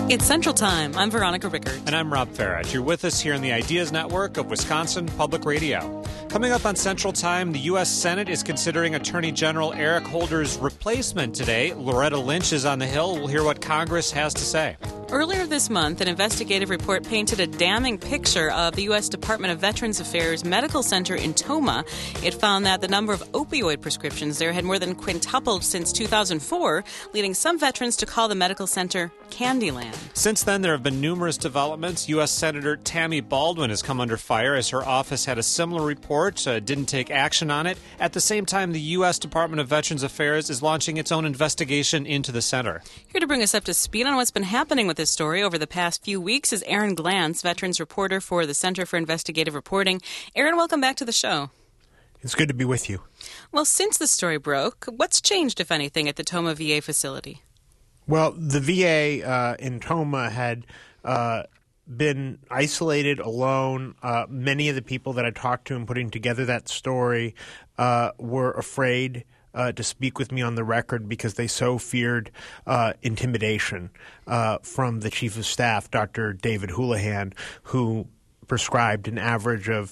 It's Central Time. I'm Veronica Rickert. And I'm Rob Farrett. You're with us here in the Ideas Network of Wisconsin Public Radio. Coming up on Central Time, the U.S. Senate is considering Attorney General Eric Holder's replacement today. Loretta Lynch is on the Hill. We'll hear what Congress has to say. Earlier this month, an investigative report painted a damning picture of the U.S. Department of Veterans Affairs Medical Center in Tomah. It found that the number of opioid prescriptions there had more than quintupled since 2004, leading some veterans to call the medical center Candyland. Since then, there have been numerous developments. U.S. Senator Tammy Baldwin has come under fire as her office had a similar report, didn't take action on it. At the same time, the U.S. Department of Veterans Affairs is launching its own investigation into the center. Here to bring us up to speed on what's been happening with this story over the past few weeks is Aaron Glantz, veterans reporter for the Center for Investigative Reporting. Aaron, welcome back to the show. It's good to be with you. Well, since the story broke, what's changed, if anything, at the Tomah VA facility? Well, the VA in Tomah had been isolated, alone. Many of the people that I talked to in putting together that story were afraid to speak with me on the record because they so feared intimidation from the Chief of Staff, Dr. David Houlihan, who prescribed an average of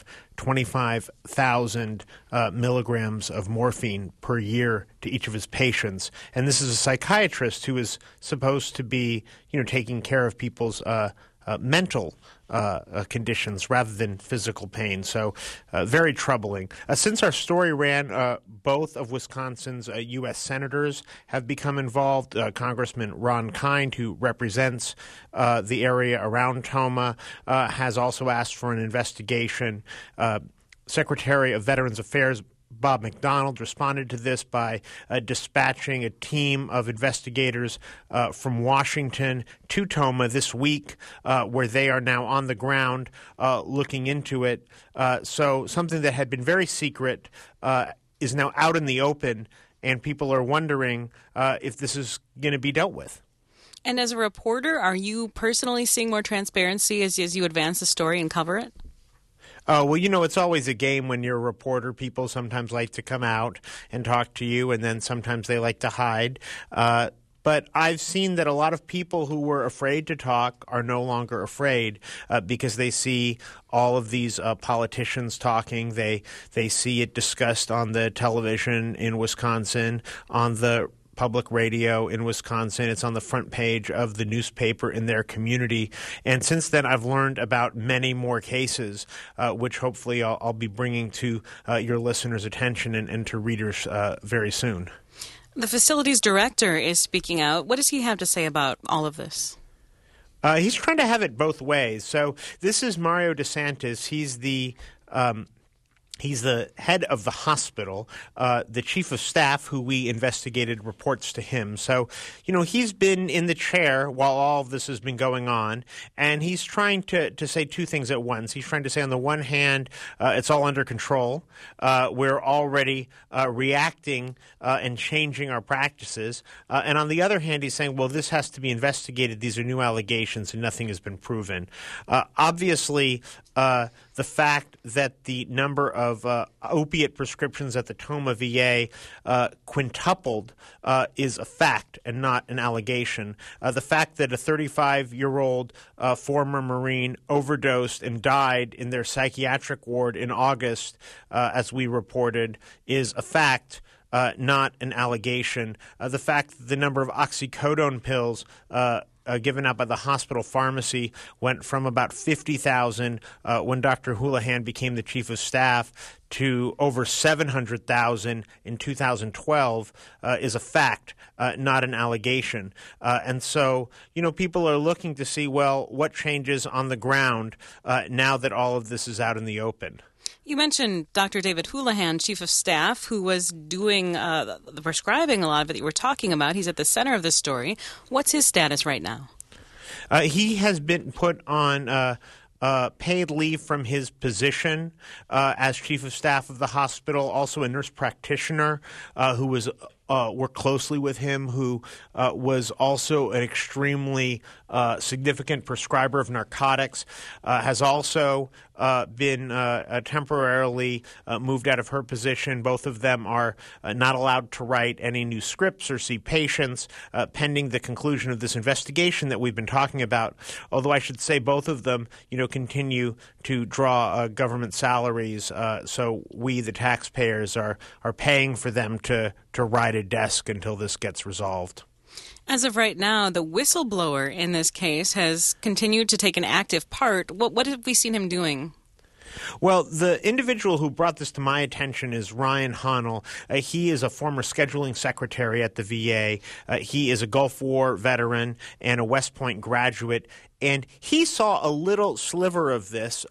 25,000 milligrams of morphine per year to each of his patients. And this is a psychiatrist who is supposed to be, taking care of people's mental conditions rather than physical pain. So very troubling. Since our story ran, both of Wisconsin's U.S. senators have become involved. Congressman Ron Kind, who represents the area around Tomah, has also asked for an investigation. Secretary of Veterans Affairs Bob McDonald responded to this by dispatching a team of investigators from Washington to Tomah this week, where they are now on the ground looking into it. So something that had been very secret is now out in the open, and people are wondering if this is going to be dealt with. And as a reporter, are you personally seeing more transparency as you advance the story and cover it? Well, it's always a game when you're a reporter. People sometimes like to come out and talk to you, and then sometimes they like to hide. But I've seen that a lot of people who were afraid to talk are no longer afraid because they see all of these politicians talking. They see it discussed on the television in Wisconsin, on the public radio in Wisconsin. It's on the front page of the newspaper in their community. And since then, I've learned about many more cases, which hopefully I'll be bringing to your listeners' attention and to readers very soon. The facility's director is speaking out. What does he have to say about all of this? He's trying to have it both ways. So this is Mario DeSantis. He's the head of the hospital. The chief of staff, who we investigated, reports to him. So, he's been in the chair while all of this has been going on, and he's trying to say two things at once. He's trying to say, on the one hand, it's all under control. We're already reacting and changing our practices. And on the other hand, he's saying, well, this has to be investigated. These are new allegations, and nothing has been proven. Obviously, the fact that the number of opiate prescriptions at the Tomah VA quintupled is a fact and not an allegation. The fact that a 35-year-old former Marine overdosed and died in their psychiatric ward in August, as we reported, is a fact. Not an allegation. The fact that the number of oxycodone pills given out by the hospital pharmacy went from about 50,000 when Dr. Houlihan became the chief of staff to over 700,000 in 2012 is a fact, not an allegation. And so, people are looking to see, well, what changes on the ground now that all of this is out in the open. You mentioned Dr. David Houlihan, chief of staff, who was doing the prescribing a lot of it that you were talking about. He's at the center of this story. What's his status right now? He has been put on paid leave from his position as chief of staff of the hospital, also a nurse practitioner who was worked closely with him, who was also an extremely significant prescriber of narcotics, has also been temporarily moved out of her position. Both of them are not allowed to write any new scripts or see patients pending the conclusion of this investigation that we've been talking about. Although I should say both of them, continue to draw government salaries, so we, the taxpayers, are paying for them to ride a desk until this gets resolved. As of right now, the whistleblower in this case has continued to take an active part. What have we seen him doing? Well, the individual who brought this to my attention is Ryan Honnell. He is a former scheduling secretary at the VA. He is a Gulf War veteran and a West Point graduate, and he saw a little sliver of this.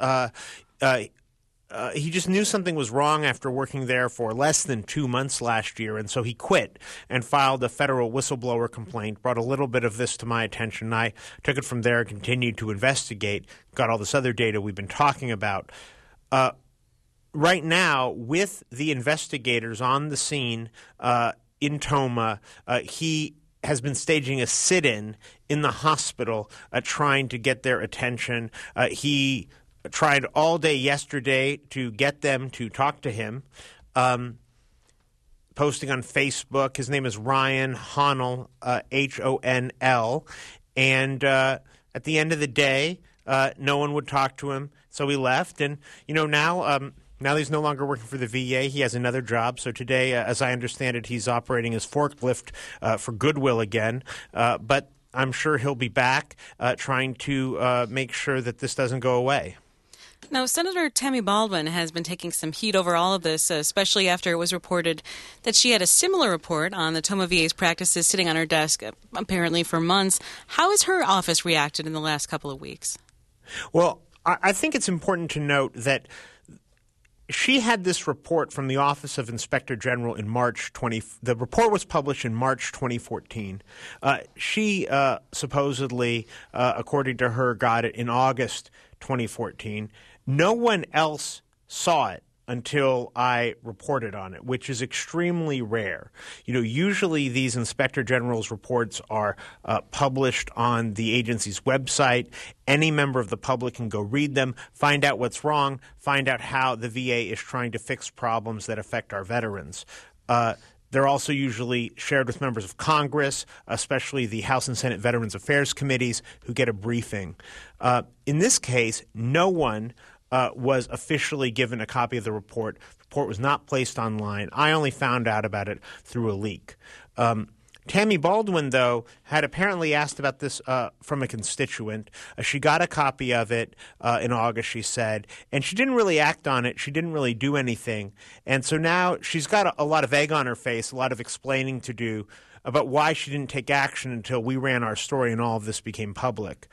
He just knew something was wrong after working there for less than 2 months last year, and so he quit and filed a federal whistleblower complaint, brought a little bit of this to my attention. I took it from there, continued to investigate, got all this other data we've been talking about. Right now, with the investigators on the scene in Tomah, he has been staging a sit-in in the hospital trying to get their attention. He tried all day yesterday to get them to talk to him, posting on Facebook. His name is Ryan Honnell, Honl, and at the end of the day, no one would talk to him, so he left. And now he's no longer working for the VA. He has another job. So today, as I understand it, he's operating his forklift for Goodwill again. But I'm sure he'll be back trying to make sure that this doesn't go away. Now, Senator Tammy Baldwin has been taking some heat over all of this, especially after it was reported that she had a similar report on the Tomah VA's practices sitting on her desk, apparently for months. How has her office reacted in the last couple of weeks? Well, I think it's important to note that she had this report from the Office of Inspector General in the report was published in March 2014. She supposedly, according to her, got it in August 2014. No one else saw it until I reported on it, which is extremely rare. Usually these Inspector General's reports are published on the agency's website. Any member of the public can go read them, find out what's wrong, find out how the VA is trying to fix problems that affect our veterans. They're also usually shared with members of Congress, especially the House and Senate Veterans Affairs Committees, who get a briefing. In this case, no one was officially given a copy of the report. The report was not placed online. I only found out about it through a leak. Tammy Baldwin, though, had apparently asked about this from a constituent. She got a copy of it in August, she said, and she didn't really act on it. She didn't really do anything. And so now she's got a lot of egg on her face, a lot of explaining to do about why she didn't take action until we ran our story and all of this became public.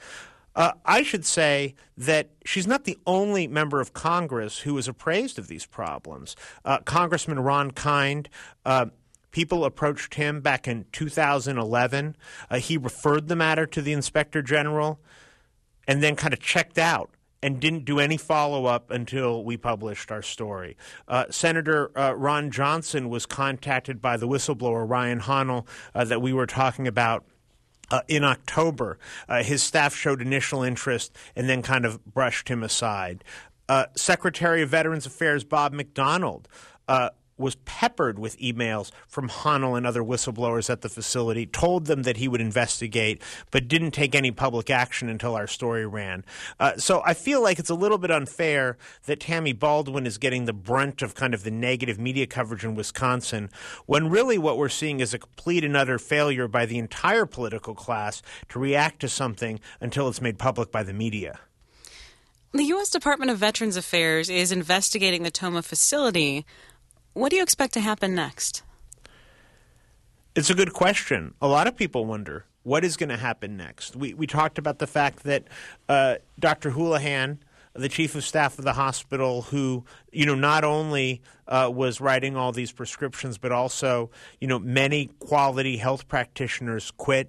I should say that she's not the only member of Congress who is appraised of these problems. Congressman Ron Kind, people approached him back in 2011. He referred the matter to the Inspector General and then kind of checked out and didn't do any follow-up until we published our story. Senator Ron Johnson was contacted by the whistleblower Ryan Honnell that we were talking about in October. His staff showed initial interest and then kind of brushed him aside. Secretary of Veterans Affairs Bob McDonald was peppered with emails from Honnell and other whistleblowers at the facility, told them that he would investigate, but didn't take any public action until our story ran. So I feel like it's a little bit unfair that Tammy Baldwin is getting the brunt of kind of the negative media coverage in Wisconsin, when really what we're seeing is a complete and utter failure by the entire political class to react to something until it's made public by the media. The U.S. Department of Veterans Affairs is investigating the Tomah facility. What do you expect to happen next? It's a good question. A lot of people wonder what is going to happen next. We talked about the fact that Dr. Houlihan, the chief of staff of the hospital, who not only was writing all these prescriptions, but also many quality health practitioners quit.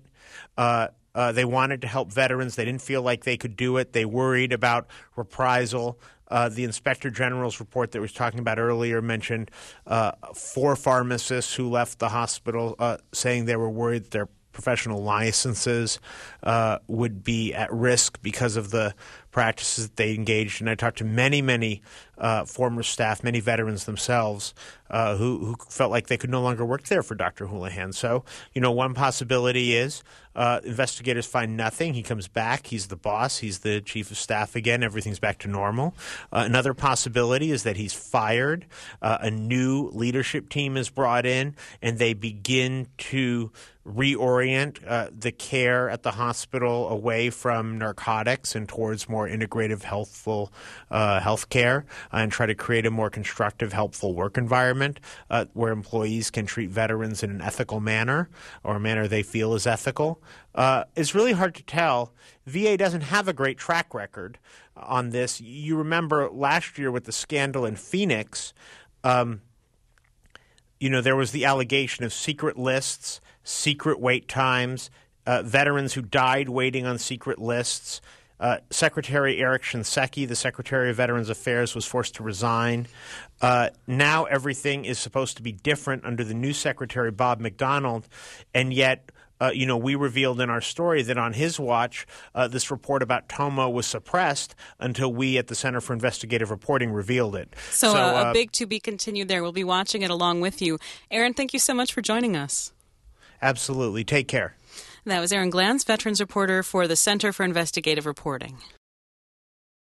They wanted to help veterans. They didn't feel like they could do it. They worried about reprisal. The Inspector General's report that we was talking about earlier mentioned 4 pharmacists who left the hospital saying they were worried their professional licenses would be at risk because of the practices that they engaged in. I talked to many former staff, many veterans themselves, who felt like they could no longer work there for Dr. Houlihan. So, one possibility is investigators find nothing. He comes back. He's the boss. He's the chief of staff again. Everything's back to normal. Another possibility is that he's fired. A new leadership team is brought in, and they begin to reorient the care at the hospital away from narcotics and towards more integrative, healthful health care, and try to create a more constructive, helpful work environment where employees can treat veterans in an ethical manner, or a manner they feel is ethical. It's really hard to tell. VA doesn't have a great track record on this. You remember last year with the scandal in Phoenix, there was the allegation of secret lists, secret wait times, veterans who died waiting on secret lists. Secretary Eric Shinseki, the Secretary of Veterans Affairs, was forced to resign. Now everything is supposed to be different under the new Secretary, Bob McDonald, and yet we revealed in our story that on his watch, this report about Toma was suppressed until we at the Center for Investigative Reporting revealed it. So a big to be continued there. We'll be watching it along with you. Aaron, thank you so much for joining us. Absolutely. Take care. That was Aaron Glantz, veterans reporter for the Center for Investigative Reporting.